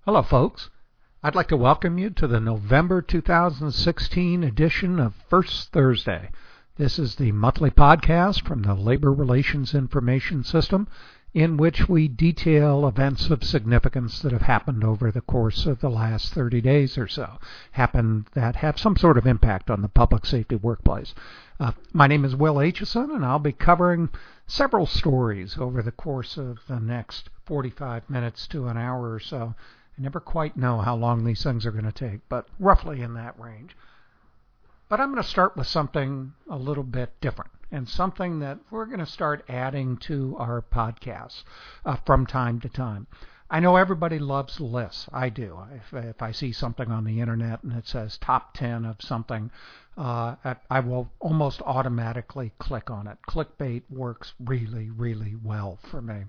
Hello, folks. I'd like to welcome you to the November 2016 edition of First Thursday. This is the monthly podcast from the Labor Relations Information System, in which we detail events of significance that have happened over the course of the last 30 days or so, that have some sort of impact on the public safety workplace. My name is Will Aitchison, and I'll be covering several stories over the course of the next 45 minutes to an hour or so. I never quite know how long these things are going to take, but roughly in that range. But I'm going to start with something a little bit different, and something that we're going to start adding to our podcasts from time to time. I know everybody loves lists. I do. If I see something on the internet and it says top 10 of something, I will almost automatically click on it. Clickbait works really, really well for me.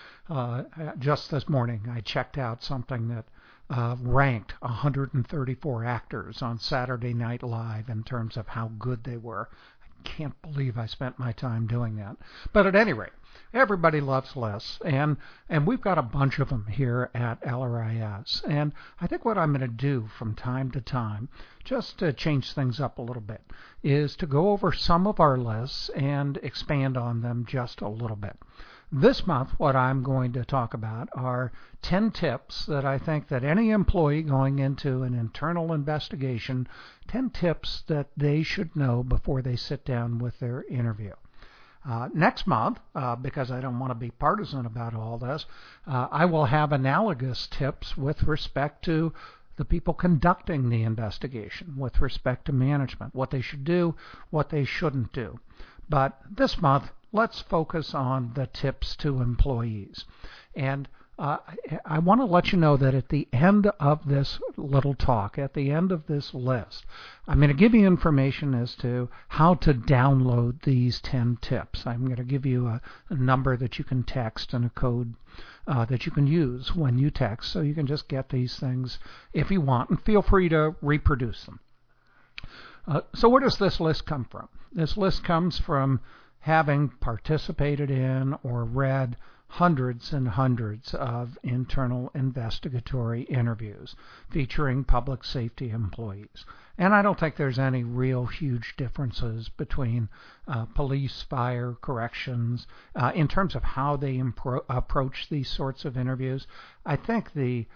Just this morning, I checked out something that ranked 134 actors on Saturday Night Live in terms of how good they were. I can't believe I spent my time doing that. But at any rate, everybody loves lists, and we've got a bunch of them here at LRIS. And I think what I'm going to do from time to time, just to change things up a little bit, is to go over some of our lists and expand on them just a little bit. This month, what I'm going to talk about are 10 tips that I think that any employee going into an internal investigation, 10 tips that they should know before they sit down with their interview. Next month, because I don't want to be partisan about all this, I will have analogous tips with respect to the people conducting the investigation, with respect to management, what they should do, what they shouldn't do. But this month, let's focus on the tips to employees. And I want to let you know that at the end of this little talk, at the end of this list, I'm going to give you information as to how to download these 10 tips. I'm going to give you a number that you can text and a code that you can use when you text, so you can just get these things if you want, and feel free to reproduce them. So where does this list come from? This list comes from having participated in or read hundreds and hundreds of internal investigatory interviews featuring public safety employees. And I don't think there's any real huge differences between police, fire, corrections, in terms of how they approach these sorts of interviews. I think the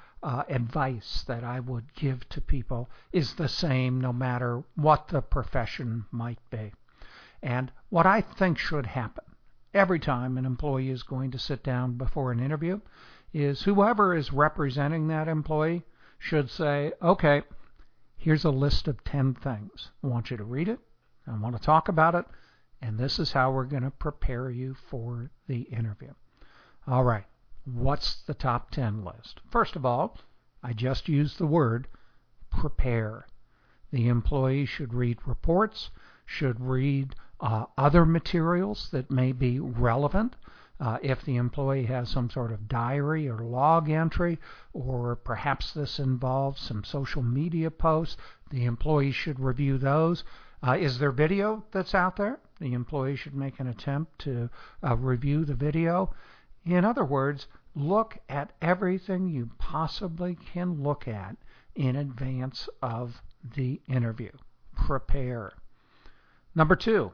advice that I would give to people is the same no matter what the profession might be. And what I think should happen every time an employee is going to sit down before an interview is whoever is representing that employee should say, okay, here's a list of 10 things. I want you to read it. I want to talk about it. And this is how we're going to prepare you for the interview. All right. What's the top 10 list? First of all, I just used the word prepare. The employee should read reports, should read other materials that may be relevant. If the employee has some sort of diary or log entry, or perhaps this involves some social media posts, the employee should review those. Is there video that's out there? The employee should make an attempt to review the video. In other words, look at everything you possibly can look at in advance of the interview. Prepare. Number 2,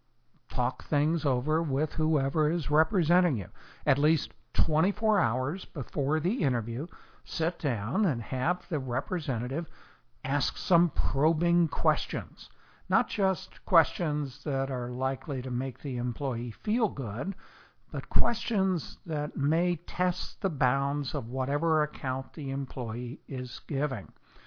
talk things over with whoever is representing you. At least 24 hours before the interview, sit down and have the representative ask some probing questions. Not just questions that are likely to make the employee feel good, but questions that may test the bounds of whatever account the employee is giving.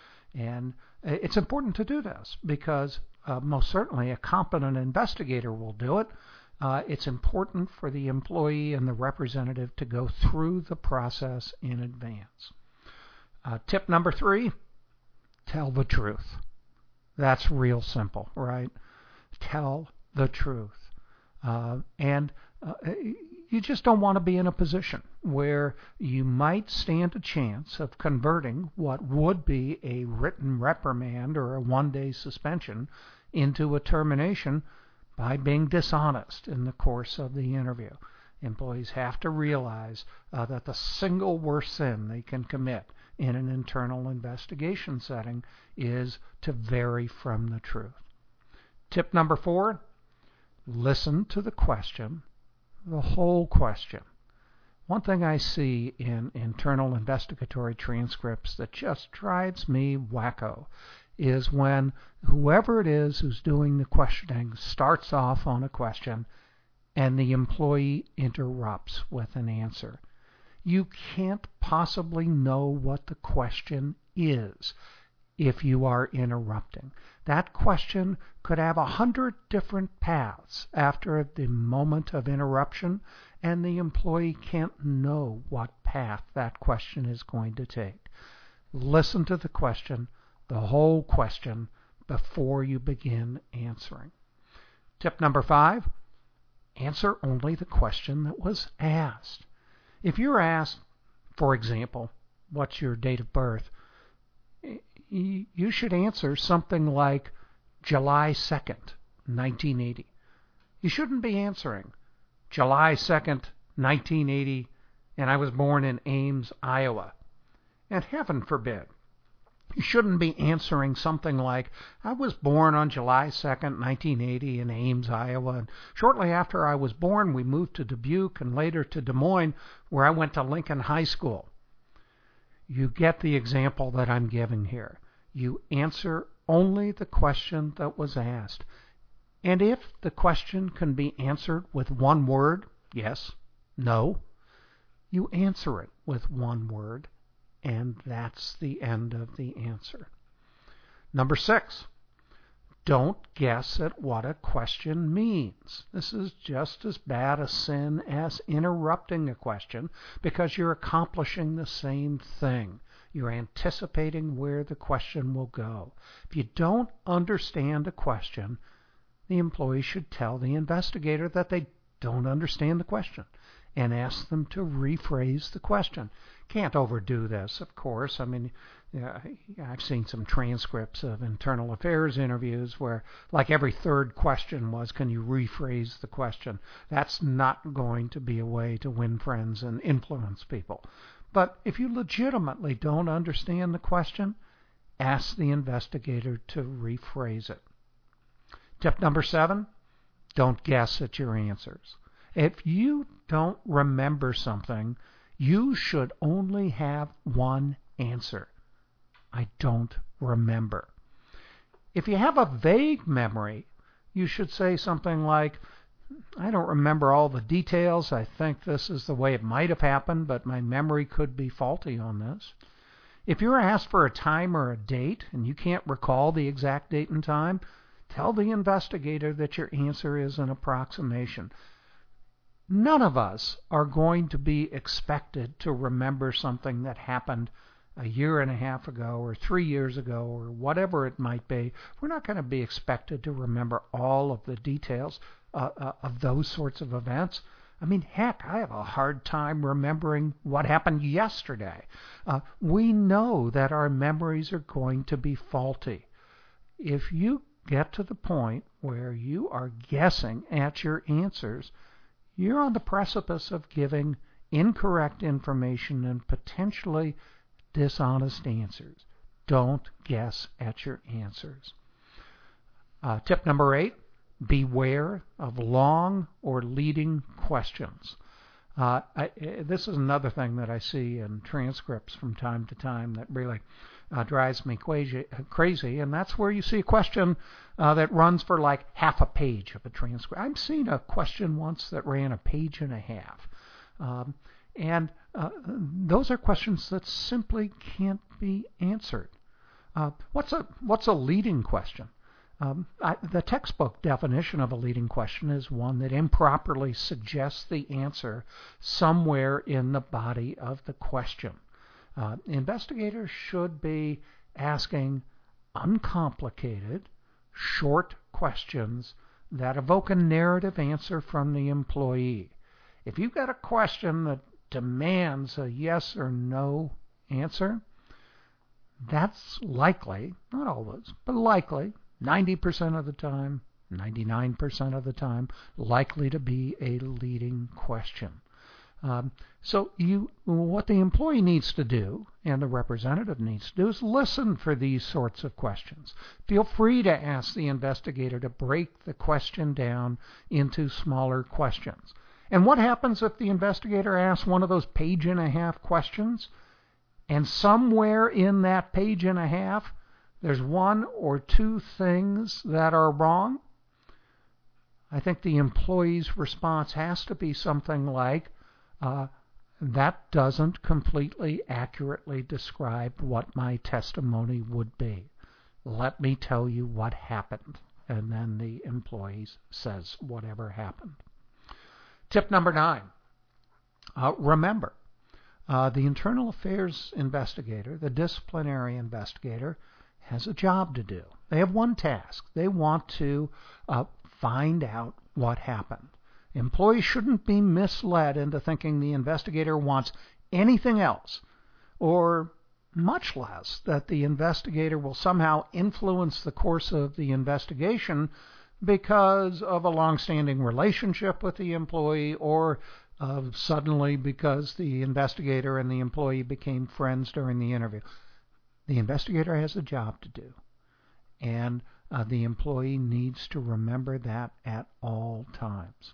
And it's important to do this because most certainly a competent investigator will do it. It's important for the employee and the representative to go through the process in advance. Tip number 3, tell the truth. That's real simple, right? Tell the truth. And you just don't want to be in a position where you might stand a chance of converting what would be a written reprimand or a one-day suspension into a termination by being dishonest in the course of the interview. Employees have to realize that the single worst sin they can commit in an internal investigation setting is to vary from the truth. Tip number 4, listen to the question, the whole question. One thing I see in internal investigatory transcripts that just drives me wacko is when whoever it is who's doing the questioning starts off on a question and the employee interrupts with an answer. You can't possibly know what the question is if you are interrupting. That question could have 100 different paths after the moment of interruption, and the employee can't know what path that question is going to take. Listen to the question, the whole question, before you begin answering. Tip number 5, answer only the question that was asked. If you're asked, for example, what's your date of birth, you should answer something like July 2nd, 1980. You shouldn't be answering July 2nd, 1980, and I was born in Ames, Iowa. And heaven forbid, you shouldn't be answering something like, I was born on July 2nd, 1980 in Ames, Iowa, and shortly after I was born we moved to Dubuque and later to Des Moines, where I went to Lincoln High School. You get the example that I'm giving here. You answer only the question that was asked. And if the question can be answered with one word, yes, no, you answer it with one word, and that's the end of the answer. Number 6, don't guess at what a question means. This is just as bad a sin as interrupting a question because you're accomplishing the same thing. You're anticipating where the question will go. If you don't understand a question, the employee should tell the investigator that they don't understand the question and ask them to rephrase the question. Can't overdo this, of course. I mean, I've seen some transcripts of internal affairs interviews where like every third question was, can you rephrase the question? That's not going to be a way to win friends and influence people. But if you legitimately don't understand the question, ask the investigator to rephrase it. Tip number 7, don't guess at your answers. If you don't remember something, you should only have one answer. I don't remember. If you have a vague memory, you should say something like, I don't remember all the details. I think this is the way it might have happened, but my memory could be faulty on this. If you're asked for a time or a date and you can't recall the exact date and time, tell the investigator that your answer is an approximation. None of us are going to be expected to remember something that happened a year and a half ago or 3 years ago or whatever it might be. We're not going to be expected to remember all of the details of those sorts of events. I mean, heck, I have a hard time remembering what happened yesterday. We know that our memories are going to be faulty. If you get to the point where you are guessing at your answers, you're on the precipice of giving incorrect information and potentially dishonest answers. Don't guess at your answers. Tip number 8, beware of long or leading questions. This is another thing that I see in transcripts from time to time that really drives me crazy, and that's where you see a question that runs for like half a page of a transcript. I've seen a question once that ran a page and a half. And those are questions that simply can't be answered. What's a leading question? The textbook definition of a leading question is one that improperly suggests the answer somewhere in the body of the question. Investigators should be asking uncomplicated, short questions that evoke a narrative answer from the employee. If you've got a question that demands a yes or no answer, that's likely, not always, but likely, 90% of the time, 99% of the time, likely to be a leading question. So what the employee needs to do and the representative needs to do is listen for these sorts of questions. Feel free to ask the investigator to break the question down into smaller questions. And what happens if the investigator asks one of those page-and-a-half questions, and somewhere in that page-and-a-half there's one or two things that are wrong? I think the employee's response has to be something like, that doesn't completely accurately describe what my testimony would be. Let me tell you what happened. And then the employee says whatever happened. Tip number 9. Remember, the internal affairs investigator, the disciplinary investigator, has a job to do. They have one task. They want to find out what happened. Employees shouldn't be misled into thinking the investigator wants anything else, or much less that the investigator will somehow influence the course of the investigation because of a long-standing relationship with the employee, or suddenly because the investigator and the employee became friends during the interview. The investigator has a job to do, and the employee needs to remember that at all times.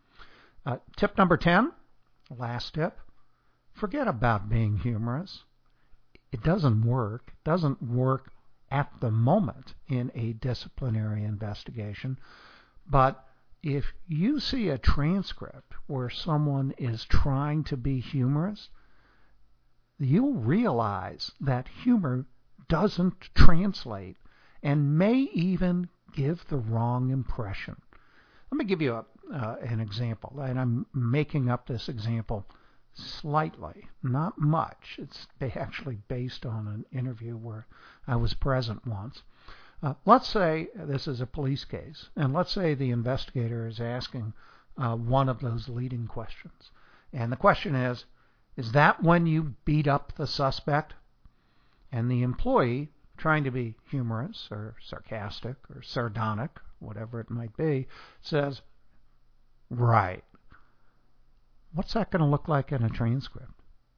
Tip number 10, last tip, forget about being humorous. It doesn't work. It doesn't work at the moment in a disciplinary investigation. But if you see a transcript where someone is trying to be humorous, you'll realize that humor doesn't translate and may even give the wrong impression. Let me give you an example, and I'm making up this example slightly, not much. It's actually based on an interview where I was present once. Let's say this is a police case, and let's say the investigator is asking one of those leading questions. And the question is that when you beat up the suspect? And the employee, trying to be humorous or sarcastic or sardonic, whatever it might be, says, right. What's that going to look like in a transcript?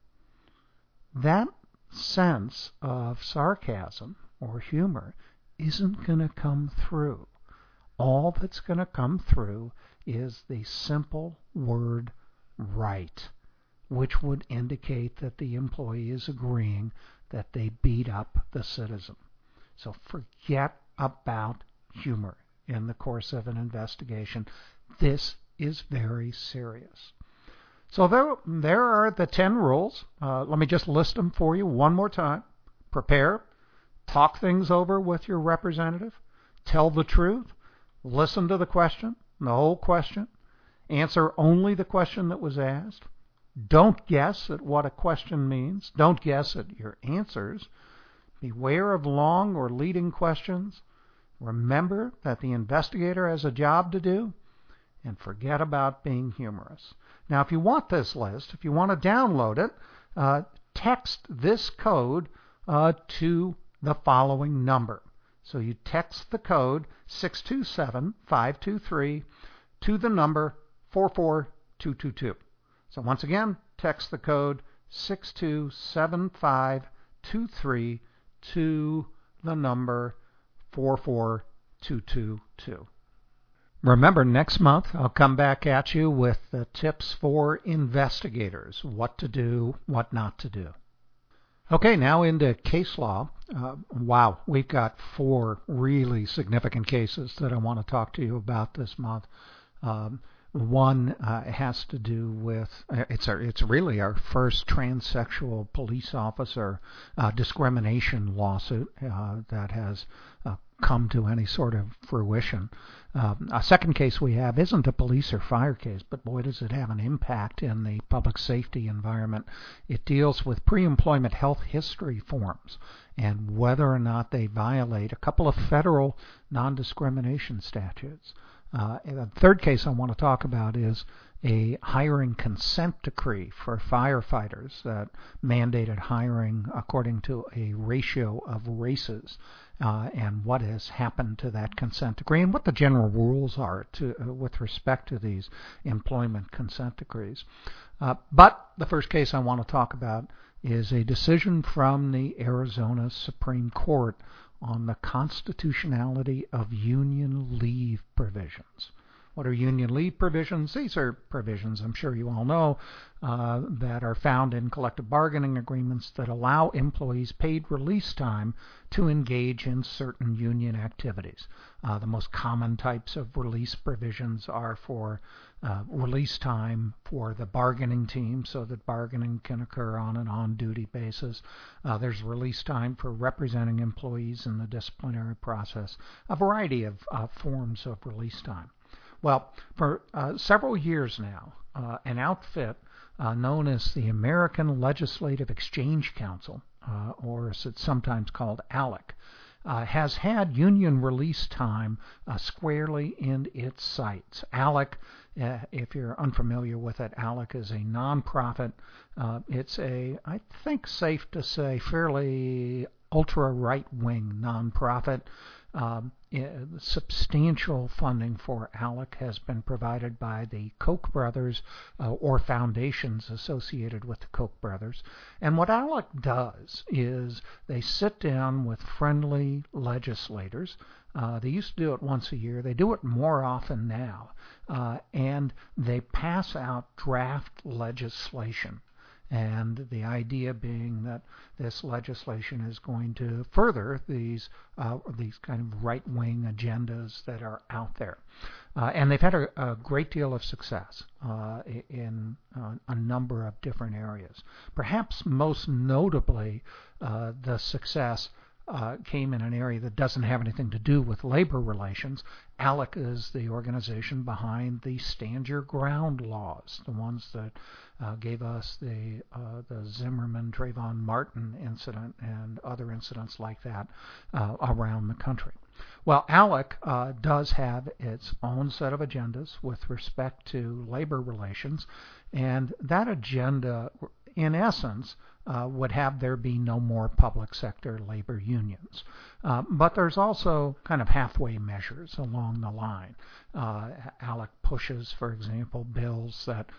That sense of sarcasm or humor isn't going to come through. All that's going to come through is the simple word right, which would indicate that the employee is agreeing that they beat up the citizen. So forget about humor in the course of an investigation. This is very serious. So there are the 10 rules. Let me just list them for you one more time. Prepare. Talk things over with your representative. Tell the truth. Listen to the question, the whole question. Answer only the question that was asked. Don't guess at what a question means. Don't guess at your answers. Beware of long or leading questions. Remember that the investigator has a job to do. And forget about being humorous. Now, if you want this list, if you want to download it, text this code to the following number. So you text the code 627-523 to the number 44222. So once again, text the code 627-523 to the number 44222. Remember, next month I'll come back at you with the tips for investigators, what to do, what not to do. Okay, now into case law. Wow, we've got 4 really significant cases that I want to talk to you about this month. One has to do with, it's really our first transsexual police officer discrimination lawsuit that has come to any sort of fruition. A second case we have isn't a police or fire case, but boy, does it have an impact in the public safety environment. It deals with pre-employment health history forms and whether or not they violate a couple of federal non-discrimination statutes. And the third case I want to talk about is a hiring consent decree for firefighters that mandated hiring according to a ratio of races, and what has happened to that consent decree and what the general rules are with respect to these employment consent decrees. But the first case I want to talk about is a decision from the Arizona Supreme Court on the constitutionality of union leave provisions. What are union leave provisions? These are provisions, I'm sure you all know, that are found in collective bargaining agreements that allow employees paid release time to engage in certain union activities. The most common types of release provisions are for release time for the bargaining team so that bargaining can occur on an on-duty basis. There's release time for representing employees in the disciplinary process, a variety of forms of release time. Well, for several years now, an outfit known as the American Legislative Exchange Council, or as it's sometimes called ALEC, has had union release time squarely in its sights. ALEC, if you're unfamiliar with it, ALEC is a nonprofit. It's a, I think safe to say, fairly ultra-right-wing nonprofit. Substantial funding for ALEC has been provided by the Koch brothers or foundations associated with the Koch brothers. And what ALEC does is they sit down with friendly legislators. They used to do it once a year. They do it more often now. And they pass out draft legislation. And the idea being that this legislation is going to further these kind of right-wing agendas that are out there. And they've had a great deal of success in a number of different areas. Perhaps most notably, the success came in an area that doesn't have anything to do with labor relations. ALEC is the organization behind the Stand Your Ground laws, the ones that gave us the Zimmerman, Trayvon Martin incident and other incidents like that around the country. Well, ALEC does have its own set of agendas with respect to labor relations, and that agenda, in essence, would have there be no more public sector labor unions. But there's also kind of halfway measures along the line. ALEC pushes, for example, bills that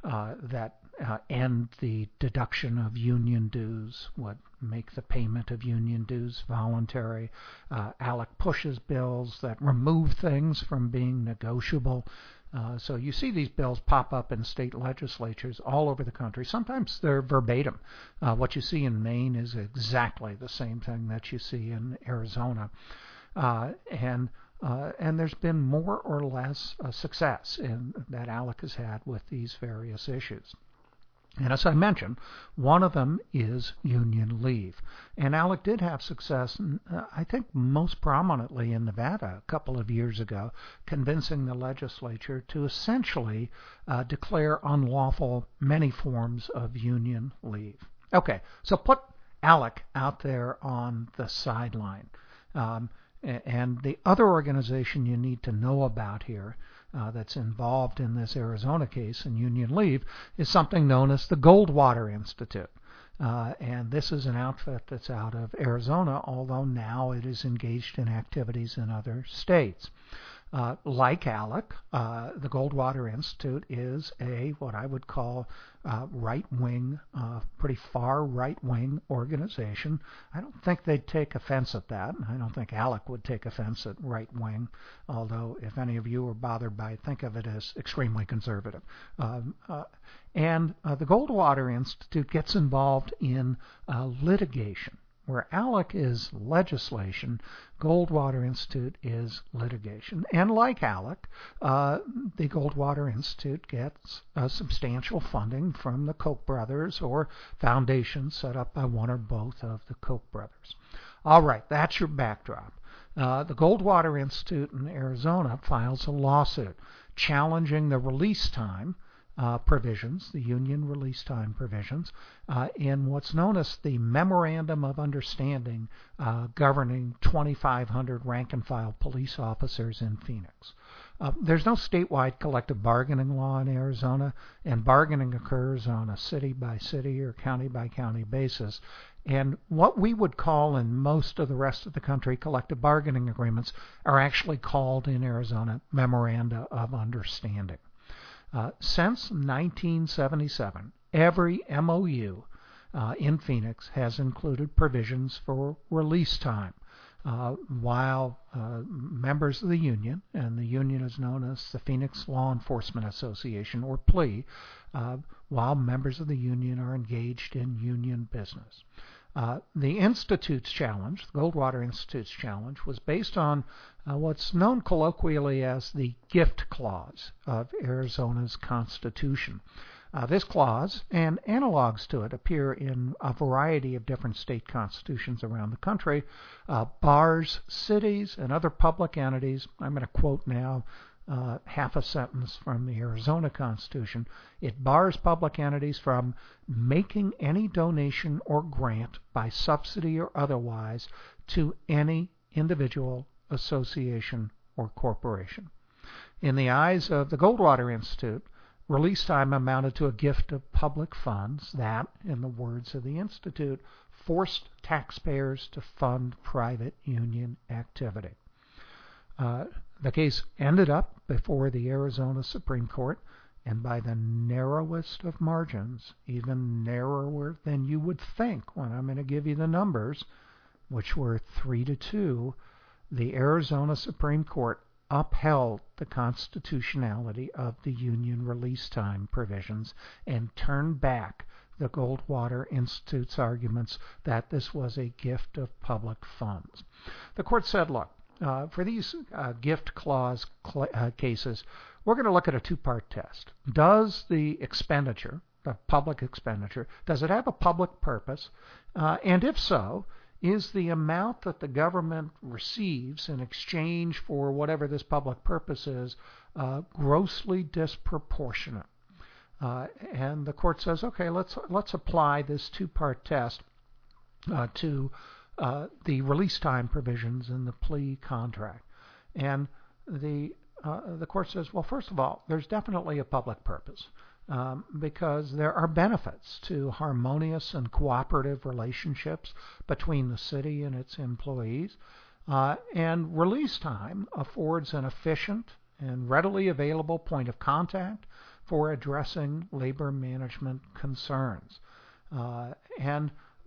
end the deduction of union dues, would make the payment of union dues voluntary. ALEC pushes bills that remove things from being negotiable. So you see these bills pop up in state legislatures all over the country. Sometimes they're verbatim. What you see in Maine is exactly the same thing that you see in Arizona. And there's been more or less success that ALEC has had with these various issues. And as I mentioned, one of them is union leave. And ALEC did have success, I think most prominently in Nevada a couple of years ago, convincing the legislature to essentially declare unlawful many forms of union leave. Okay, so put ALEC out there on the sideline. And the other organization you need to know about here that's involved in this Arizona case in union leave is something known as the Goldwater Institute. And this is an outfit that's out of Arizona, although now it is engaged in activities in other states. Like ALEC, the Goldwater Institute is what I would call right-wing, pretty far right-wing organization. I don't think they'd take offense at that. I don't think ALEC would take offense at right-wing, although if any of you are bothered by it, think of it as extremely conservative. And the Goldwater Institute gets involved in litigation. Where ALEC is legislation, Goldwater Institute is litigation. And like ALEC, the Goldwater Institute gets substantial funding from the Koch brothers or foundations set up by one or both of the Koch brothers. All right, that's your backdrop. The Goldwater Institute in Arizona files a lawsuit challenging the release time provisions, the union release time provisions, in what's known as the Memorandum of Understanding governing 2,500 rank-and-file police officers in Phoenix. There's no statewide collective bargaining law in Arizona, and bargaining occurs on a city-by-city or county-by-county basis. And what we would call in most of the rest of the country collective bargaining agreements are actually called in Arizona memoranda of understanding. Since 1977, every MOU in Phoenix has included provisions for release time. While members of the union, and the union is known as the Phoenix Law Enforcement Association, or PLEA, while members of the union are engaged in union business. The Institute's challenge, the Goldwater Institute's challenge, was based on what's known colloquially as the gift clause of Arizona's Constitution. This clause and analogs to it appear in a variety of different state constitutions around the country, bars cities and other public entities. I'm going to quote now half a sentence from the Arizona Constitution. It bars public entities from making any donation or grant by subsidy or otherwise to any individual, association, or corporation. In the eyes of the Goldwater Institute, release time amounted to a gift of public funds that, in the words of the Institute, forced taxpayers to fund private union activity. The case ended up before the Arizona Supreme Court, and by the narrowest of margins, even narrower than you would think when I'm going to give you the numbers, which were 3-2, the Arizona Supreme Court upheld the constitutionality of the union release time provisions and turned back the Goldwater Institute's arguments that this was a gift of public funds. The court said, look, for these gift clause cases, we're going to look at a two-part test. Does the expenditure, the public expenditure, does it have a public purpose? And if so, is the amount that the government receives in exchange for whatever this public purpose is grossly disproportionate? And the court says, okay, let's apply this two-part test to the release time provisions in the plea contract. And the court says, well, first of all, there's definitely a public purpose. Because there are benefits to harmonious and cooperative relationships between the city and its employees. And release time affords an efficient and readily available point of contact for addressing labor management concerns. And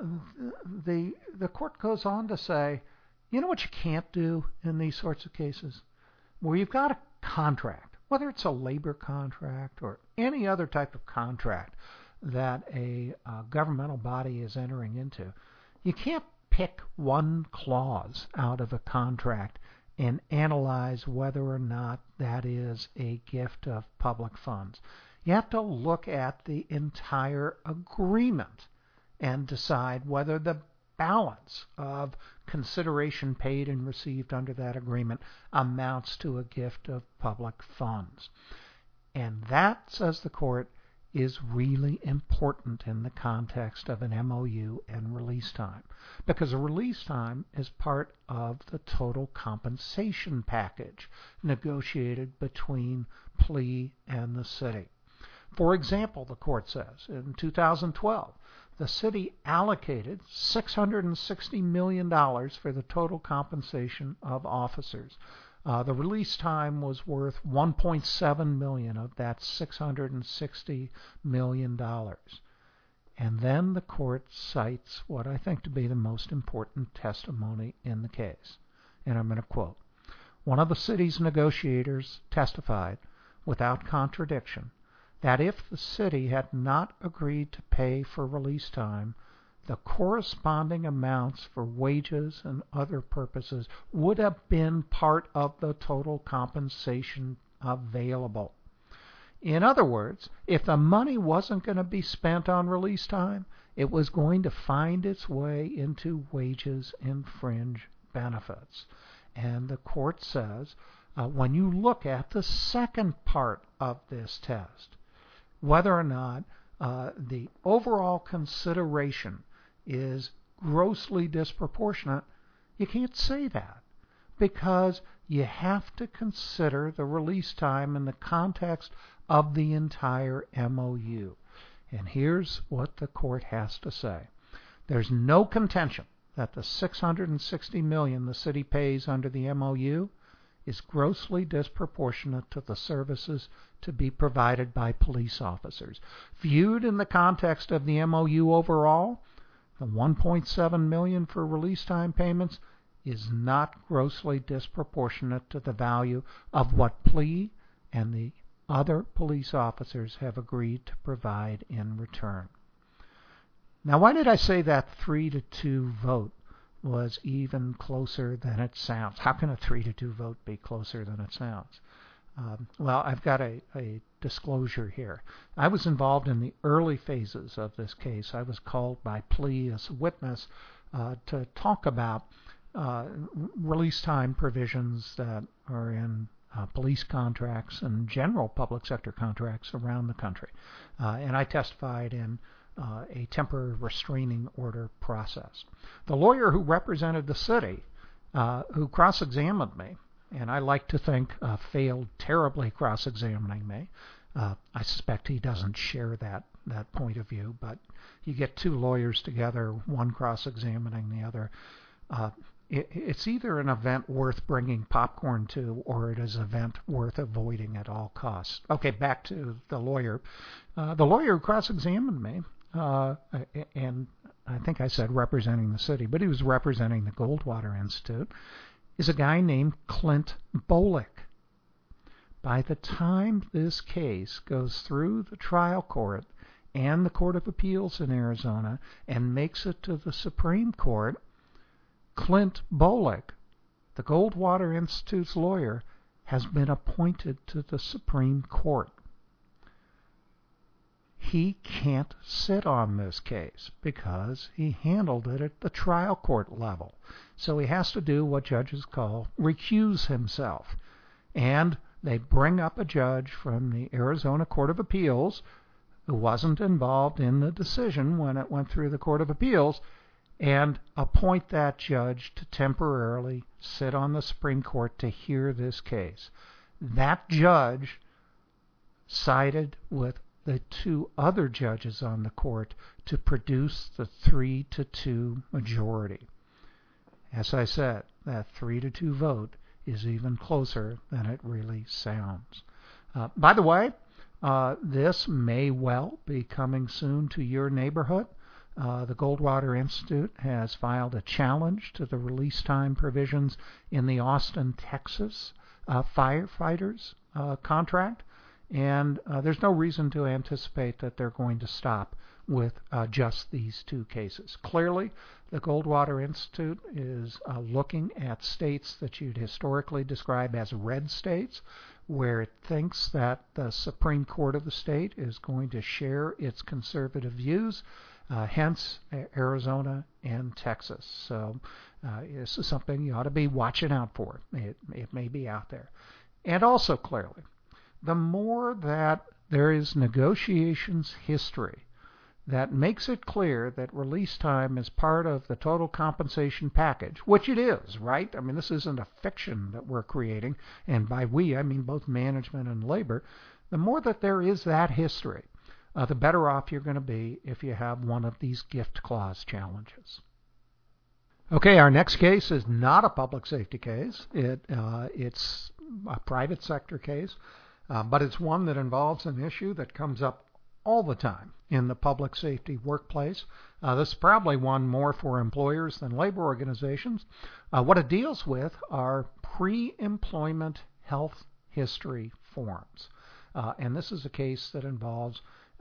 the court goes on to say, you know what you can't do in these sorts of cases? Where you've got a contract, whether it's a labor contract or any other type of contract that a governmental body is entering into, you can't pick one clause out of a contract and analyze whether or not that is a gift of public funds. You have to look at the entire agreement and decide whether the balance of consideration paid and received under that agreement amounts to a gift of public funds. And that, says the court, is really important in the context of an MOU and release time, because a release time is part of the total compensation package negotiated between plea and the city. For example, the court says, in 2012, the city allocated $660 million for the total compensation of officers. The release time was worth $1.7 million of that $660 million. And then the court cites what I think to be the most important testimony in the case. And I'm going to quote, one of the city's negotiators testified, without contradiction, that if the city had not agreed to pay for release time, the corresponding amounts for wages and other purposes would have been part of the total compensation available. In other words, if the money wasn't going to be spent on release time, it was going to find its way into wages and fringe benefits. And the court says, when you look at the second part of this test, whether or not the overall consideration is grossly disproportionate, you can't say that. because you have to consider the release time in the context of the entire MOU. And here's what the court has to say. There's no contention that the $660 million the city pays under the MOU is grossly disproportionate to the services to be provided by police officers. Viewed in the context of the MOU overall, the $1.7 million for release time payments is not grossly disproportionate to the value of what plea and the other police officers have agreed to provide in return. Now, why did I say that 3-2 vote was even closer than it sounds? How can a 3-2 vote be closer than it sounds? Well, I've got a disclosure here. I was involved in the early phases of this case. I was called by plea as a witness to talk about release time provisions that are in police contracts and general public sector contracts around the country. And I testified in a temporary restraining order process. The lawyer who represented the city, who cross-examined me, and I like to think failed terribly cross-examining me. I suspect he doesn't share that point of view, but you get two lawyers together, one cross-examining the other. It's either an event worth bringing popcorn to, or it is an event worth avoiding at all costs. Okay, back to the lawyer. The lawyer who cross-examined me, and I think I said representing the city, but he was representing the Goldwater Institute, is a guy named Clint Bolick. By the time this case goes through the trial court and the Court of Appeals in Arizona and makes it to the Supreme Court, Clint Bolick, the Goldwater Institute's lawyer, has been appointed to the Supreme Court. He can't sit on this case because he handled it at the trial court level. So he has to do what judges call recuse himself. And they bring up a judge from the Arizona Court of Appeals who wasn't involved in the decision when it went through the Court of Appeals and appoint that judge to temporarily sit on the Supreme Court to hear this case. That judge sided with the two other judges on the court to produce the 3-2 majority. As I said, that 3-2 vote is even closer than it really sounds. By the way, this may well be coming soon to your neighborhood. The Goldwater Institute has filed a challenge to the release time provisions in the Austin, Texas firefighters contract, and there's no reason to anticipate that they're going to stop with just these two cases. Clearly, the Goldwater Institute is looking at states that you'd historically describe as red states, where it thinks that the Supreme Court of the state is going to share its conservative views, hence Arizona and Texas. So this is something you ought to be watching out for. It may be out there. And also clearly, the more that there is negotiations history that makes it clear that release time is part of the total compensation package, which it is, right? I mean, this isn't a fiction that we're creating, and by we, I mean both management and labor. The more that there is that history, the better off you're going to be if you have one of these gift clause challenges. Okay, our next case is not a public safety case. It's a private sector case, but it's one that involves an issue that comes up all the time in the public safety workplace. This is probably one more for employers than labor organizations. What it deals with are pre-employment health history forms. And this is a case that involves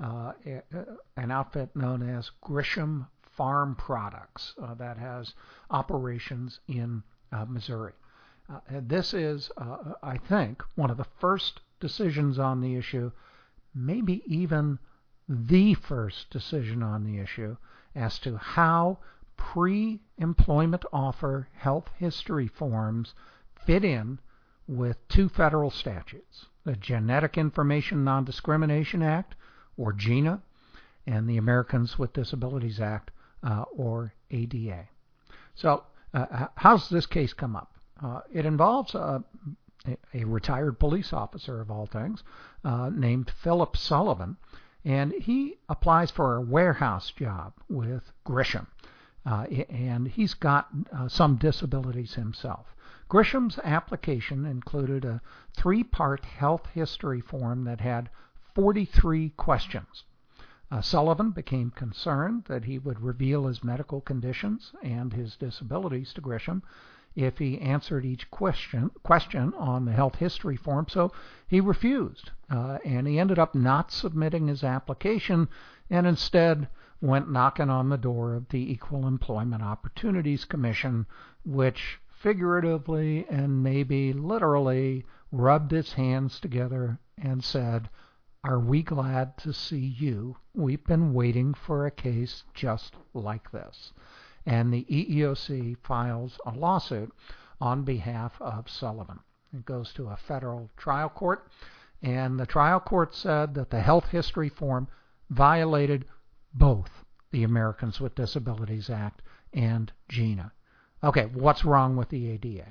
an outfit known as Grisham Farm Products that has operations in Missouri. This is, I think, one of the first decisions on the issue, maybe even the first decision on the issue as to how pre-employment offer health history forms fit in with two federal statutes, the Genetic Information Non-Discrimination Act, or GINA, and the Americans with Disabilities Act, or ADA. So how's this case come up? It involves a retired police officer, of all things, named Philip Sullivan, and he applies for a warehouse job with Grisham, and he's got some disabilities himself. Grisham's application included a 3-part health history form that had 43 questions. Sullivan became concerned that he would reveal his medical conditions and his disabilities to Grisham if he answered each question on the health history form, so he refused, and he ended up not submitting his application and instead went knocking on the door of the Equal Employment Opportunities Commission, which figuratively and maybe literally rubbed its hands together and said, "Are we glad to see you? We've been waiting for a case just like this." And the EEOC files a lawsuit on behalf of Sullivan. It goes to a federal trial court, and the trial court said that the health history form violated both the Americans with Disabilities Act and GINA. Okay, what's wrong with the ADA?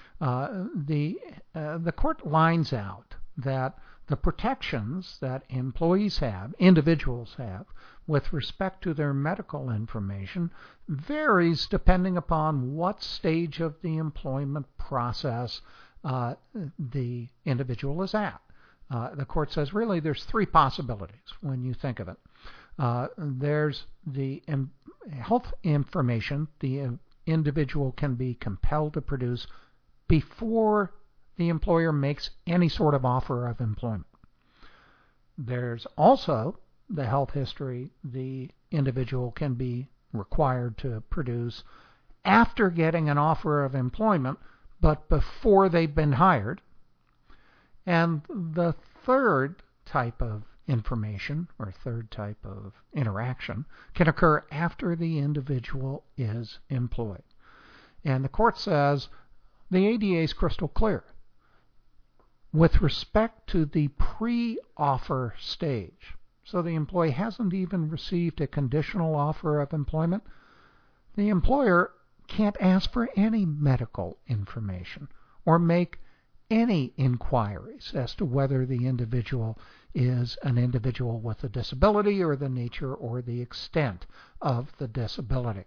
The court lines out that the protections that employees have, individuals have, with respect to their medical information varies depending upon what stage of the employment process the individual is at. The court says really there's 3 possibilities when you think of it. There's the health information the individual can be compelled to produce before the employer makes any sort of offer of employment. There's also the health history the individual can be required to produce after getting an offer of employment, but before they've been hired. And the third type of information, or third type of interaction, can occur after the individual is employed. And the court says the ADA is crystal clear. With respect to the pre-offer stage, so the employee hasn't even received a conditional offer of employment, the employer can't ask for any medical information or make any inquiries as to whether the individual is an individual with a disability or the nature or the extent of the disability.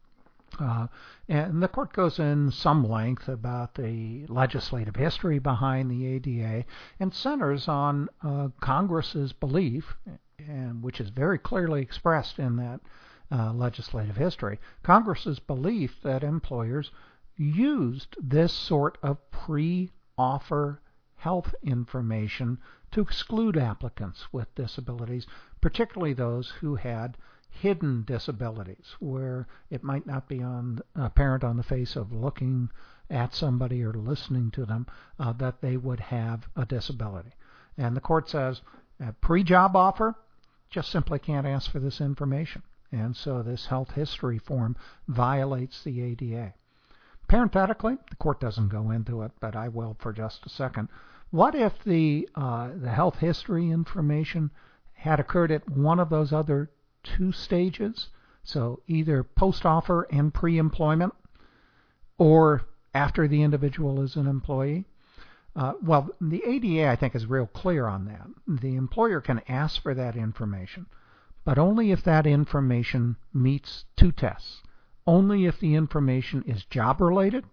And the court goes in some length about the legislative history behind the ADA and centers on Congress's belief, and which is very clearly expressed in that legislative history, Congress's belief that employers used this sort of pre-offer health information to exclude applicants with disabilities, particularly those who had hidden disabilities, where it might not be apparent on the face of looking at somebody or listening to them that they would have a disability. And the court says a pre-job offer just simply can't ask for this information. And so this health history form violates the ADA. Parenthetically, the court doesn't go into it, but I will for just a second. What if the health history information had occurred at one of those other 2 stages, so either post-offer and pre-employment, or after the individual is an employee? Well, the ADA, I think, is real clear on that. The employer can ask for that information, but only if that information meets 2 tests. Only if the information is job-related,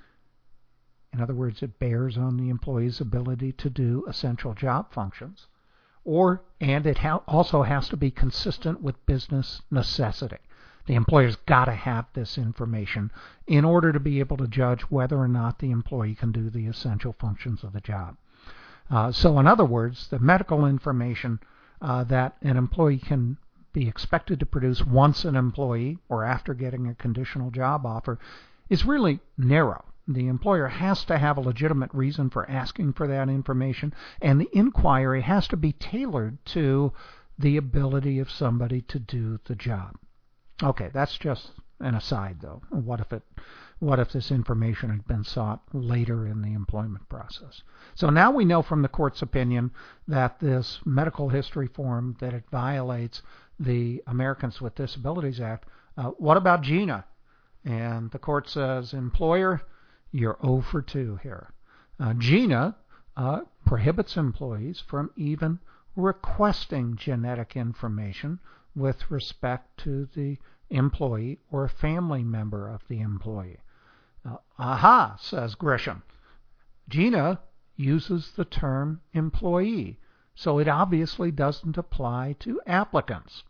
in other words, it bears on the employee's ability to do essential job functions, and it also has to be consistent with business necessity. The employer's got to have this information in order to be able to judge whether or not the employee can do the essential functions of the job. So in other words, the medical information that an employee can be expected to produce once an employee or after getting a conditional job offer is really narrow. The employer has to have a legitimate reason for asking for that information, and the inquiry has to be tailored to the ability of somebody to do the job. Okay, that's just an aside, though. What if this information had been sought later in the employment process? So now we know from the court's opinion that this medical history form, that it violates the Americans with Disabilities Act. What about GINA? And the court says, employer, You're 0 for 2 here. GINA prohibits employees from even requesting genetic information with respect to the employee or a family member of the employee. Aha, says Grisham. GINA uses the term employee, so it obviously doesn't apply to applicants.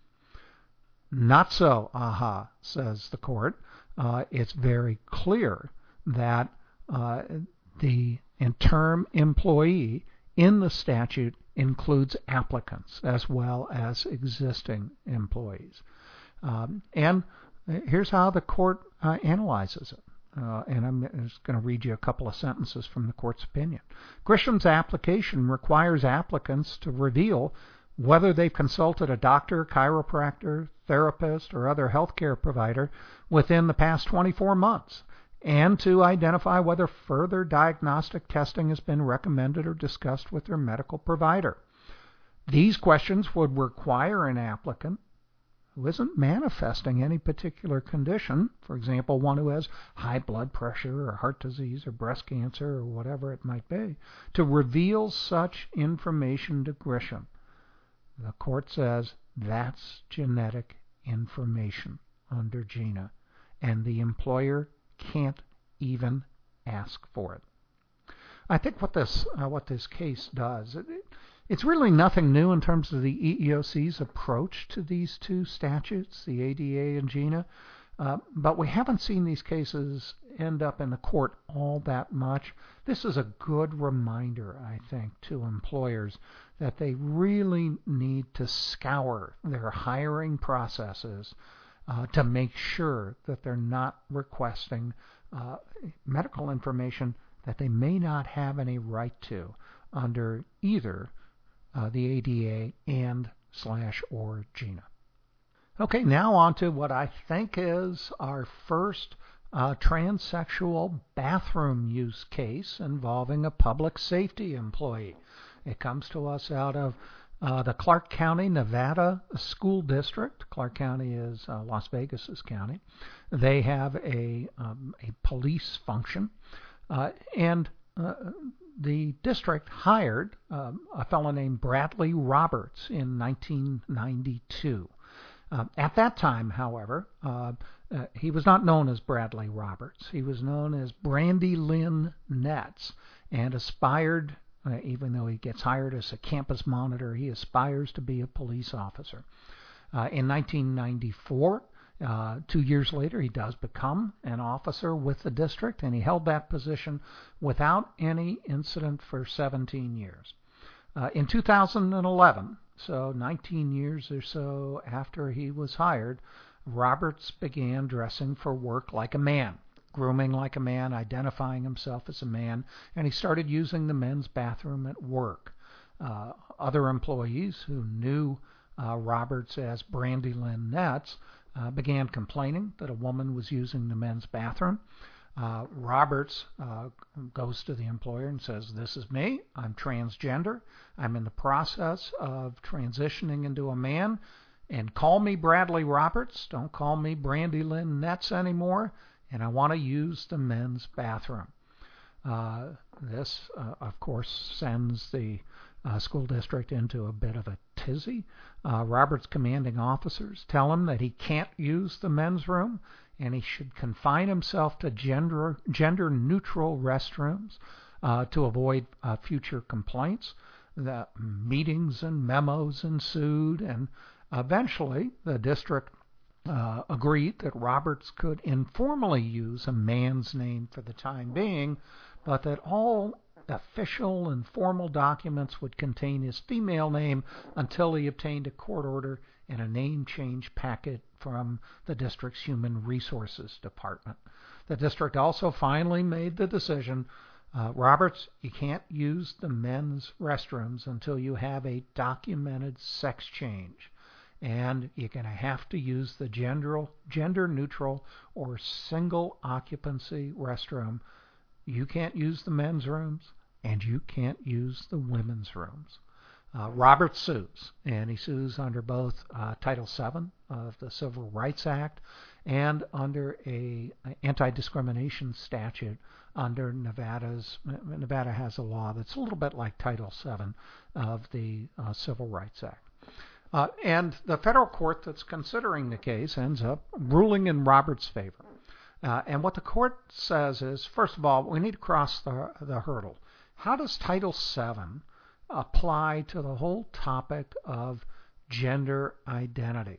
Not so, aha, says the court. It's very clear that the term employee in the statute includes applicants as well as existing employees. And here's how the court analyzes it. And I'm just going to read you a couple of sentences from the court's opinion. Grisham's application requires applicants to reveal whether they've consulted a doctor, chiropractor, therapist, or other healthcare provider within the past 24 months, and to identify whether further diagnostic testing has been recommended or discussed with their medical provider. These questions would require an applicant who isn't manifesting any particular condition, for example, one who has high blood pressure or heart disease or breast cancer or whatever it might be, to reveal such information to Grisham. The court says that's genetic information under GINA, and the employer can't even ask for it. I think what this case does, it's really nothing new in terms of the EEOC's approach to these two statutes, the ADA and GINA, but we haven't seen these cases end up in the court all that much. This is a good reminder, I think, to employers that they really need to scour their hiring processes to make sure that they're not requesting medical information that they may not have any right to under either the ADA and/or GINA. Okay, now on to what I think is our first transsexual bathroom use case involving a public safety employee. It comes to us out of the Clark County, Nevada School District. Clark County is Las Vegas's county. They have a police function, and the district hired a fellow named Bradley Roberts in 1992. At that time, however, he was not known as Bradley Roberts. He was known as Brandy Lynn Netz, and aspired, even though he gets hired as a campus monitor, he aspires to be a police officer. In 1994, 2 years later, he does become an officer with the district, and he held that position without any incident for 17 years. In 2011, so 19 years or so after he was hired, Roberts began dressing for work like a man, grooming like a man, identifying himself as a man, and he started using the men's bathroom at work. Other employees who knew Roberts as Brandy Lynn Netz began complaining that a woman was using the men's bathroom. Roberts goes to the employer and says, "This is me. I'm transgender. I'm in the process of transitioning into a man. And call me Bradley Roberts. Don't call me Brandy Lynn Netz anymore. And I want to use the men's bathroom." This, of course, sends the school district into a bit of a tizzy. Roberts' commanding officers tell him that he can't use the men's room and he should confine himself to gender-neutral restrooms to avoid future complaints. The meetings and memos ensued, and eventually the district agreed that Roberts could informally use a man's name for the time being, but that all official and formal documents would contain his female name until he obtained a court order and a name change packet from the district's Human Resources Department. The district also finally made the decision, Roberts, you can't use the men's restrooms until you have a documented sex change. And you're going to have to use the gender-neutral or single occupancy restroom. You can't use the men's rooms, and you can't use the women's rooms. Roberts sues, and he sues under both Title VII of the Civil Rights Act and under a anti-discrimination statute under Nevada has a law that's a little bit like Title VII of the Civil Rights Act. And the federal court that's considering the case ends up ruling in Roberts' favor. And what the court says is, first of all, we need to cross the hurdle. How does Title VII apply to the whole topic of gender identity?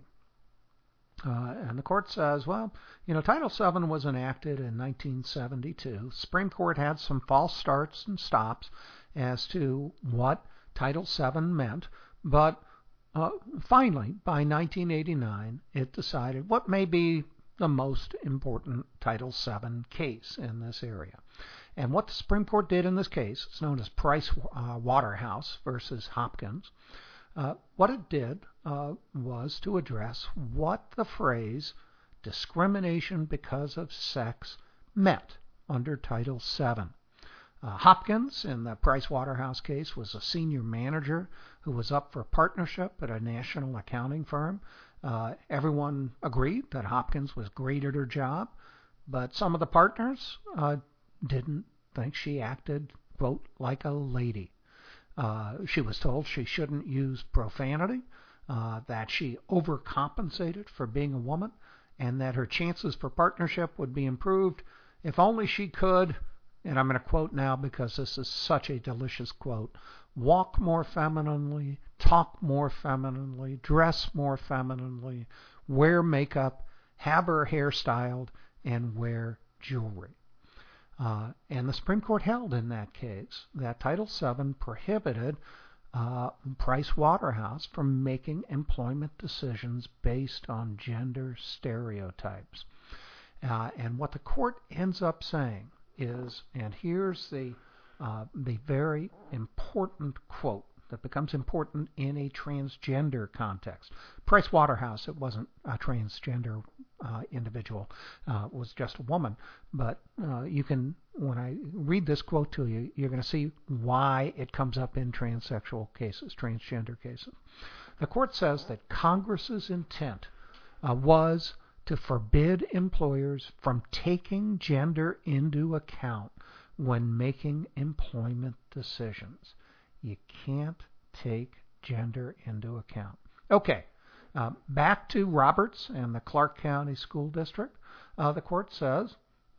And the court says, well, Title VII was enacted in 1972. Supreme Court had some false starts and stops as to what Title VII meant, but finally, by 1989, it decided what may be the most important Title VII case in this area. And what the Supreme Court did in this case, it's known as Price Waterhouse versus Hopkins, what it did was to address what the phrase discrimination because of sex meant under Title VII. Hopkins, in the Price Waterhouse case, was a senior manager who was up for partnership at a national accounting firm. Everyone agreed that Hopkins was great at her job, but some of the partners didn't think she acted, quote, like a lady. She was told she shouldn't use profanity, that she overcompensated for being a woman, and that her chances for partnership would be improved if only she could, and I'm going to quote now because this is such a delicious quote, walk more femininely, talk more femininely, dress more femininely, wear makeup, have her hair styled, and wear jewelry. And the Supreme Court held in that case that Title VII prohibited Price Waterhouse from making employment decisions based on gender stereotypes. And what the court ends up saying is, and here's the very important quote that becomes important in a transgender context. Price Waterhouse, it wasn't a transgender individual, was just a woman, but you can, when I read this quote to you, you're going to see why it comes up in transsexual cases, transgender cases. The court says that Congress's intent was to forbid employers from taking gender into account when making employment decisions. You can't take gender into account. Okay, back to Roberts and the Clark County School District. The court says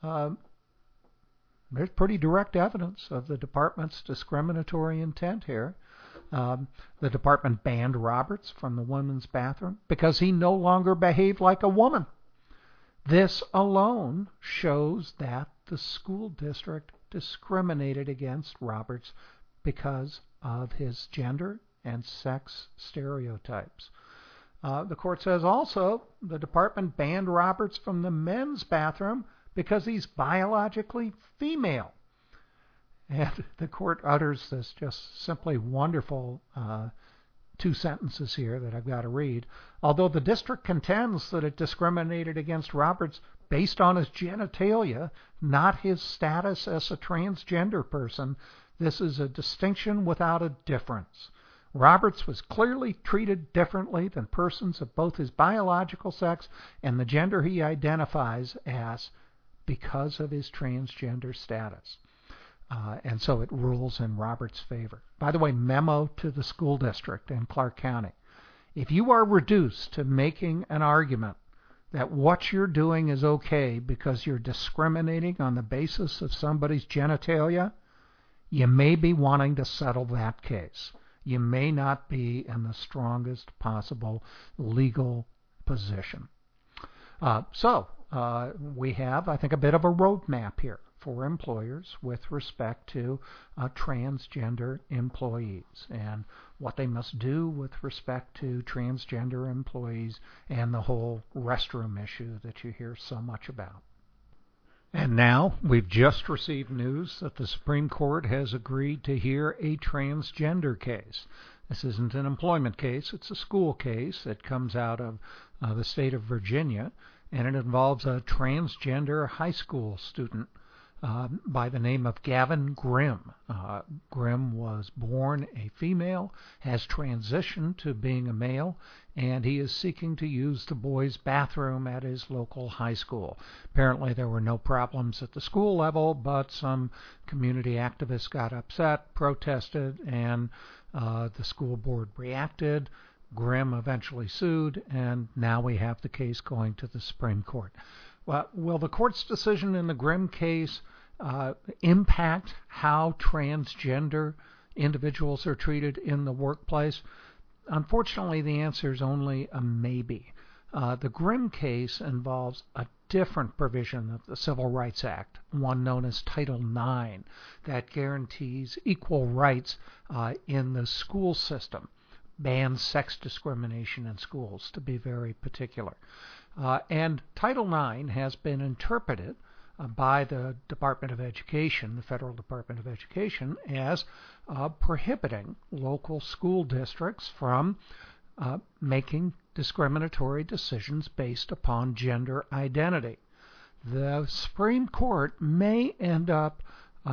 there's pretty direct evidence of the department's discriminatory intent here. The department banned Roberts from the women's bathroom because he no longer behaved like a woman. This alone shows that the school district discriminated against Roberts because of his gender and sex stereotypes. The court says also the department banned Roberts from the men's bathroom because he's biologically female. And the court utters this just simply wonderful two sentences here that I've got to read. Although the district contends that it discriminated against Roberts based on his genitalia, not his status as a transgender person, this is a distinction without a difference. Roberts was clearly treated differently than persons of both his biological sex and the gender he identifies as because of his transgender status. And so it rules in Roberts' favor. By the way, memo to the school district in Clark County. If you are reduced to making an argument that what you're doing is okay because you're discriminating on the basis of somebody's genitalia, you may be wanting to settle that case. You may not be in the strongest possible legal position. So we have, I think, a bit of a roadmap here for employers with respect to transgender employees and what they must do with respect to transgender employees and the whole restroom issue that you hear so much about. And now we've just received news that the Supreme Court has agreed to hear a transgender case. This isn't an employment case, it's a school case that comes out of the state of Virginia, and it involves a transgender high school student by the name of Gavin Grimm. Grimm was born a female, has transitioned to being a male, and he is seeking to use the boys' bathroom at his local high school. Apparently there were no problems at the school level, but some community activists got upset, protested, and the school board reacted. Grimm eventually sued, and now we have the case going to the Supreme Court. Well, will the court's decision in the Grimm case impact how transgender individuals are treated in the workplace? Unfortunately, the answer is only a maybe. The Grimm case involves a different provision of the Civil Rights Act, one known as Title IX, that guarantees equal rights in the school system, bans sex discrimination in schools, to be very particular. And Title IX has been interpreted by the Department of Education, the Federal Department of Education, as prohibiting local school districts from making discriminatory decisions based upon gender identity. The Supreme Court may end up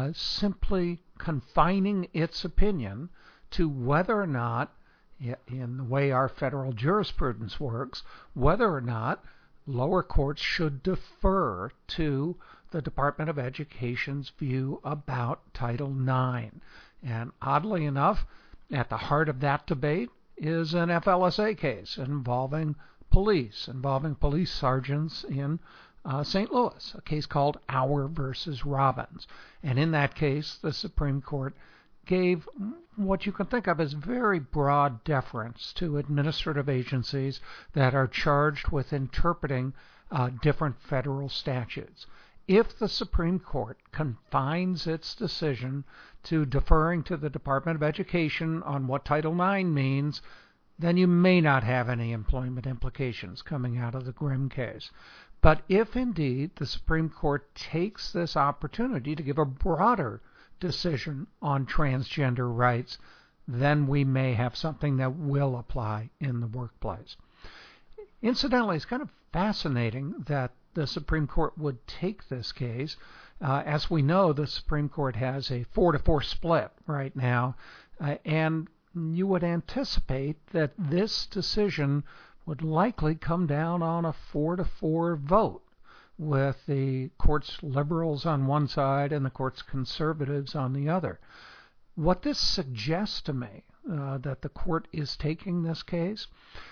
simply confining its opinion to whether or not, in the way our federal jurisprudence works, whether or not lower courts should defer to the Department of Education's view about Title IX. And oddly enough, at the heart of that debate is an FLSA case involving police sergeants in St. Louis, a case called Auer versus Robbins. And in that case, the Supreme Court gave what you can think of as very broad deference to administrative agencies that are charged with interpreting different federal statutes. If the Supreme Court confines its decision to deferring to the Department of Education on what Title IX means, then you may not have any employment implications coming out of the Grimm case. But if indeed the Supreme Court takes this opportunity to give a broader decision on transgender rights, then we may have something that will apply in the workplace. Incidentally, it's kind of fascinating that the Supreme Court would take this case. As we know, the Supreme Court has a 4-4 split right now, and you would anticipate that this decision would likely come down on a 4-4 vote, with the court's liberals on one side and the court's conservatives on the other. What this suggests to me, that the court is taking this case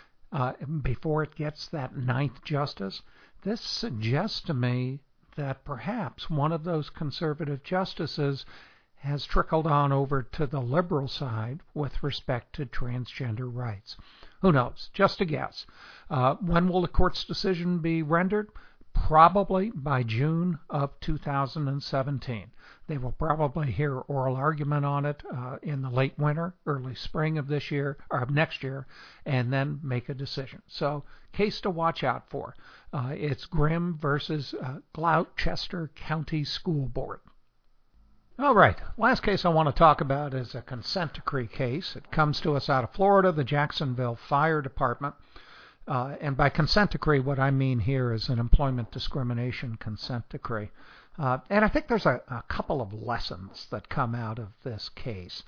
before it gets that ninth justice, this suggests to me that perhaps one of those conservative justices has trickled on over to the liberal side with respect to transgender rights. Who knows? Just a guess. When will the court's decision be rendered? Probably by June of 2017. They will probably hear oral argument on it in the late winter, early spring of this year or of next year, and then make a decision. So, case to watch out for. It's Grimm versus Gloucester County School Board. All right, last case I want to talk about is a consent decree case. It comes to us out of Florida, the Jacksonville Fire Department. And by consent decree, what I mean here is an employment discrimination consent decree. And I think there's a couple of lessons that come out of this case.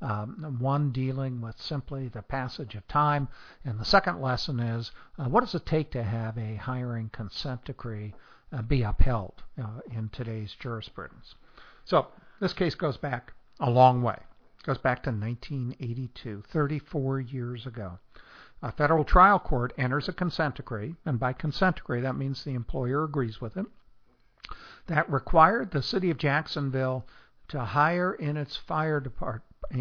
One dealing with simply the passage of time, and the second lesson is what does it take to have a hiring consent decree be upheld in today's jurisprudence. So this case goes back a long way. It goes back to 1982, 34 years ago. A federal trial court enters a consent decree, and by consent decree that means the employer agrees with it, that required the city of Jacksonville to hire in its fire department,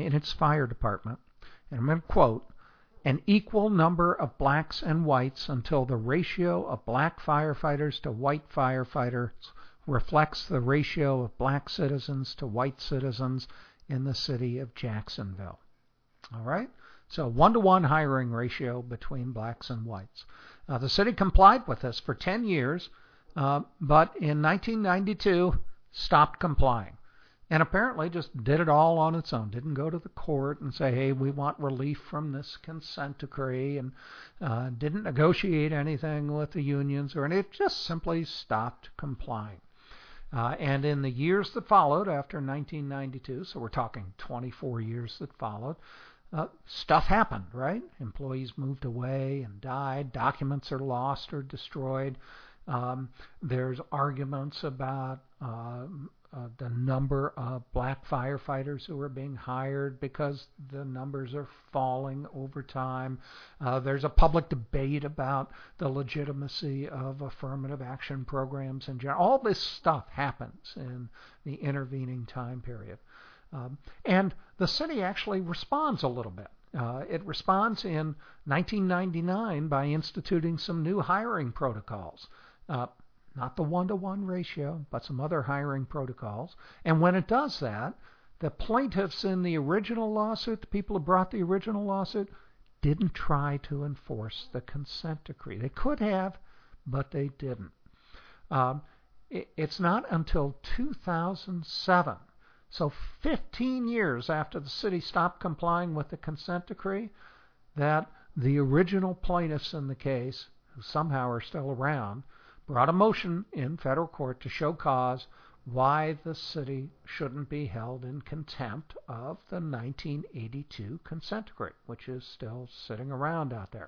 and I'm going to quote, an equal number of blacks and whites until the ratio of black firefighters to white firefighters reflects the ratio of black citizens to white citizens in the city of Jacksonville. All right? So 1-to-1 hiring ratio between blacks and whites. The city complied with this for 10 years, but in 1992 stopped complying. And apparently just did it all on its own. Didn't go to the court and say, hey, we want relief from this consent decree, and didn't negotiate anything with the unions or anything. It just simply stopped complying. And in the years that followed after 1992, so we're talking 24 years that followed, stuff happened, right? Employees moved away and died. Documents are lost or destroyed. There's arguments about the number of black firefighters who are being hired because the numbers are falling over time. There's a public debate about the legitimacy of affirmative action programs in general. All this stuff happens in the intervening time period. And the city actually responds a little bit. It responds in 1999 by instituting some new hiring protocols. Not the 1-to-1 ratio, but some other hiring protocols. And when it does that, the plaintiffs in the original lawsuit, the people who brought the original lawsuit, didn't try to enforce the consent decree. They could have, but they didn't. It's not until 2007, so 15 years after the city stopped complying with the consent decree, that the original plaintiffs in the case, who somehow are still around, brought a motion in federal court to show cause why the city shouldn't be held in contempt of the 1982 consent decree, which is still sitting around out there.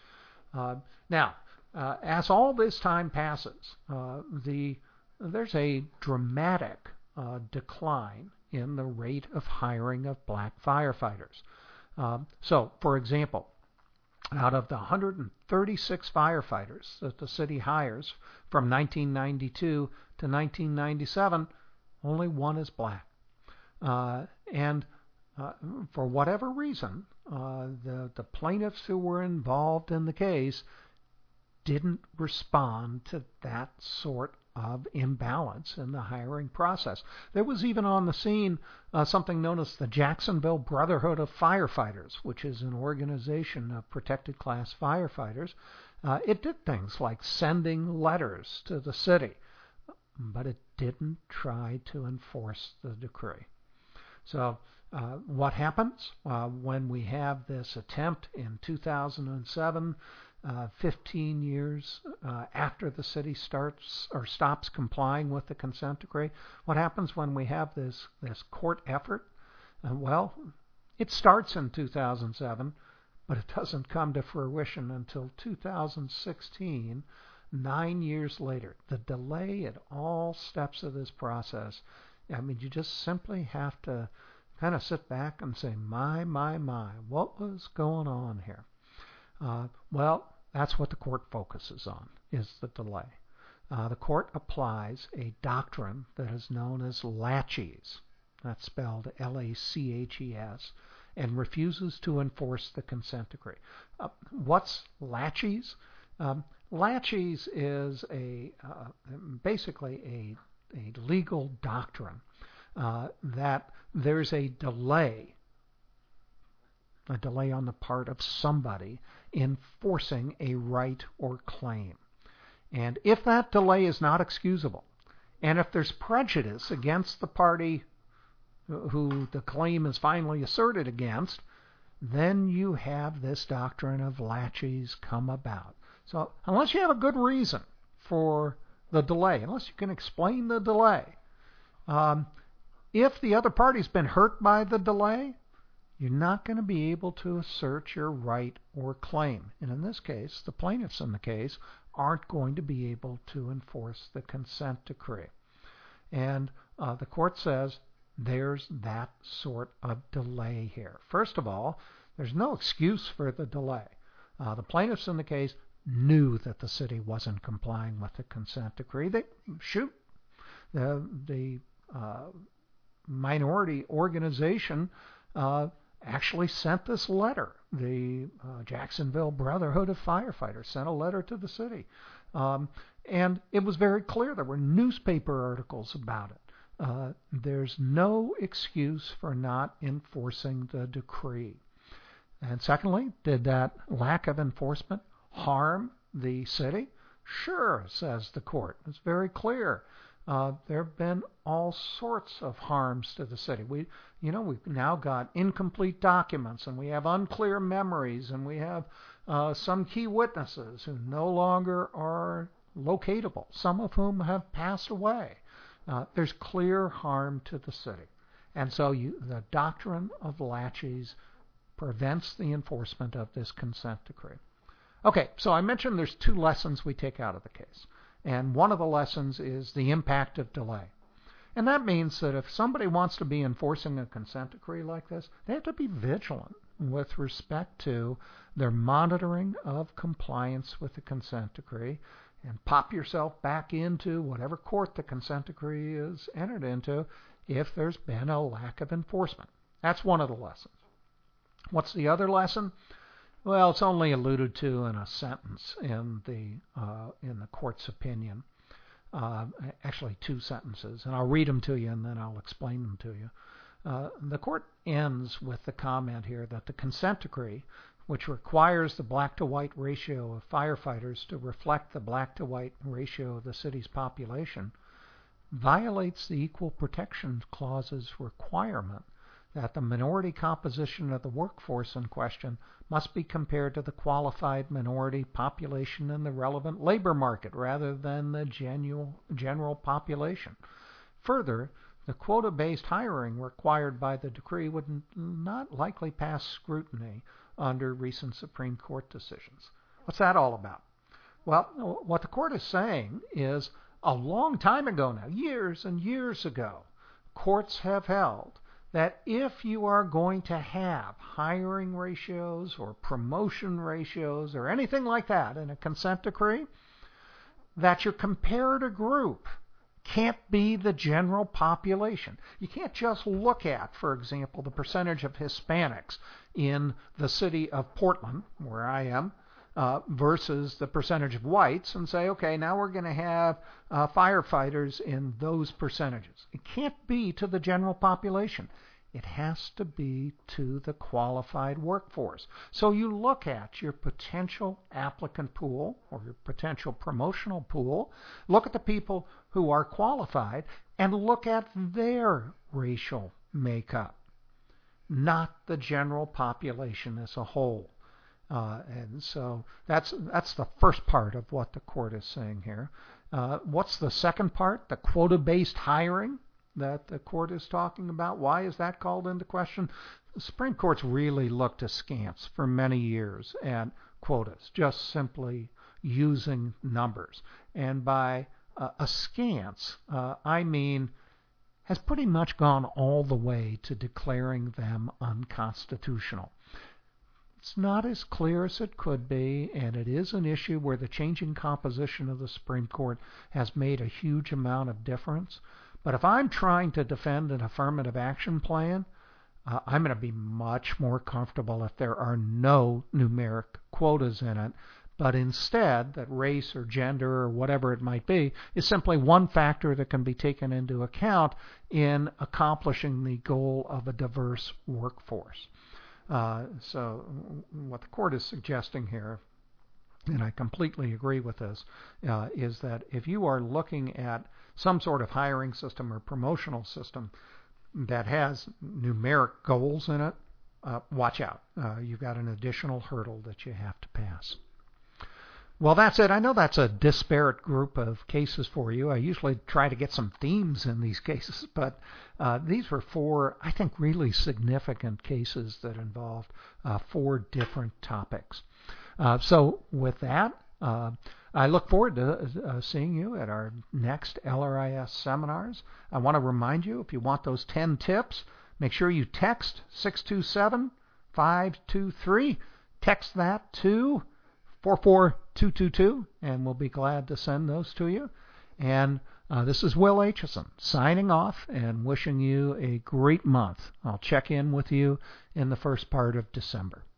Now, as all this time passes, there's a dramatic decline in the rate of hiring of black firefighters. So, for example, out of the 136 firefighters that the city hires from 1992 to 1997, only one is black. And for whatever reason, the plaintiffs who were involved in the case didn't respond to that sort of imbalance in the hiring process. There was even on the scene something known as the Jacksonville Brotherhood of Firefighters, which is an organization of protected class firefighters. It did things like sending letters to the city, but it didn't try to enforce the decree. So what happens when we have this attempt in 2007, 15 years after the city starts or stops complying with the consent decree? What happens when we have this court effort? Well, it starts in 2007, but it doesn't come to fruition until 2016, 9 years later. The delay at all steps of this process, I mean, you just simply have to kind of sit back and say, my, what was going on here? Well, that's what the court focuses on, is the delay. The court applies a doctrine that is known as laches, that's spelled Laches, and refuses to enforce the consent decree. What's laches? Laches is basically a legal doctrine that there's a delay on the part of somebody enforcing a right or claim. And if that delay is not excusable, and if there's prejudice against the party who the claim is finally asserted against, then you have this doctrine of laches come about. So unless you have a good reason for the delay, unless you can explain the delay, if the other party's been hurt by the delay, you're not going to be able to assert your right or claim. And in this case, the plaintiffs in the case aren't going to be able to enforce the consent decree. And the court says there's that sort of delay here. First of all, there's no excuse for the delay. The plaintiffs in the case knew that the city wasn't complying with the consent decree. The minority organization actually sent this letter. The Jacksonville Brotherhood of Firefighters sent a letter to the city. And it was very clear. There were newspaper articles about it. There's no excuse for not enforcing the decree. And secondly, did that lack of enforcement harm the city? Sure, says the court. It's very clear. There have been all sorts of harms to the city. We've now got incomplete documents, and we have unclear memories, and we have some key witnesses who no longer are locatable, some of whom have passed away. there's clear harm to the city. And so the doctrine of laches prevents the enforcement of this consent decree. Okay, so I mentioned there's two lessons we take out of the case. And one of the lessons is the impact of delay. And that means that if somebody wants to be enforcing a consent decree like this, they have to be vigilant with respect to their monitoring of compliance with the consent decree, and pop yourself back into whatever court the consent decree is entered into if there's been a lack of enforcement. That's one of the lessons. What's the other lesson? Well, it's only alluded to in a sentence in the court's opinion. Actually, two sentences, and I'll read them to you and then I'll explain them to you. The court ends with the comment here that the consent decree, which requires the black-to-white ratio of firefighters to reflect the black-to-white ratio of the city's population, violates the Equal Protection Clause's requirement that the minority composition of the workforce in question must be compared to the qualified minority population in the relevant labor market rather than the general population. Further, the quota-based hiring required by the decree would not likely pass scrutiny under recent Supreme Court decisions. What's that all about? Well, what the court is saying is a long time ago now, years and years ago, courts have held that if you are going to have hiring ratios or promotion ratios or anything like that in a consent decree, that your comparator group can't be the general population. You can't just look at, for example, the percentage of Hispanics in the city of Portland, where I am, versus the percentage of whites and say, okay, now we're going to have firefighters in those percentages. It can't be to the general population. It has to be to the qualified workforce. So you look at your potential applicant pool or your potential promotional pool, look at the people who are qualified, and look at their racial makeup, not the general population as a whole. And so that's the first part of what the court is saying here. What's the second part? The quota-based hiring that the court is talking about. Why is that called into question? The Supreme Court's really looked askance for many years at quotas, just simply using numbers. And by askance, I mean has pretty much gone all the way to declaring them unconstitutional. It's not as clear as it could be, and it is an issue where the changing composition of the Supreme Court has made a huge amount of difference. But if I'm trying to defend an affirmative action plan, I'm going to be much more comfortable if there are no numeric quotas in it, but instead that race or gender or whatever it might be is simply one factor that can be taken into account in accomplishing the goal of a diverse workforce. So what the court is suggesting here, and I completely agree with this, is that if you are looking at some sort of hiring system or promotional system that has numeric goals in it, watch out. You've got an additional hurdle that you have to pass. Well, that's it. I know that's a disparate group of cases for you. I usually try to get some themes in these cases, but these were four, I think, really significant cases that involved four different topics. So with that, I look forward to seeing you at our next LRIS seminars. I want to remind you, if you want those 10 tips, make sure you text 627-523. Text that to 44222, and we'll be glad to send those to you. And this is Will Aitchison signing off and wishing you a great month. I'll check in with you in the first part of December.